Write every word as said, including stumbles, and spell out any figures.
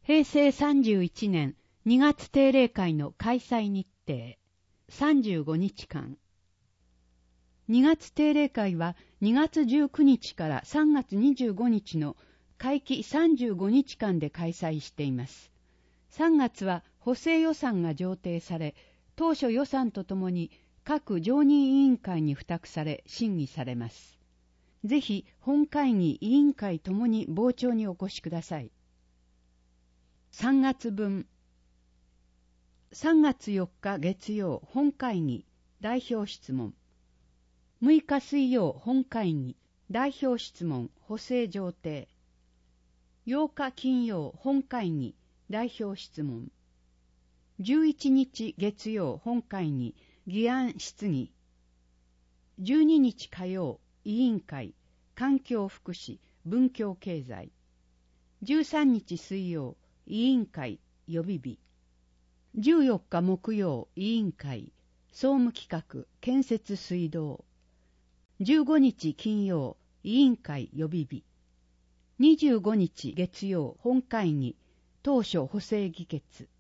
へいせいさんじゅういちねんにがつ定例会の開催日程さんじゅうごにちかん。にがつ定例会はにがつじゅうくにちからさんがつにじゅうごにちの会期さんじゅうごにちかんで開催しています。さんがつは補正予算が上呈され、当初予算とともに各常任委員会に付託され審議されます。ぜひ本会議委員会ともに傍聴にお越しください。さんがつぶん。さんがつよっか月曜本会議代表質問。むいか水曜本会議代表質問補正上呈。ようか金曜本会議代表質問。じゅういちにち月曜本会議議案質疑。じゅうににち火曜委員会環境福祉文教経済。じゅうさんにち水曜委員会予備日。じゅうよっか木曜委員会総務企画建設水道。じゅうごにち金曜委員会予備日。にじゅうごにち月曜本会議当初補正議決。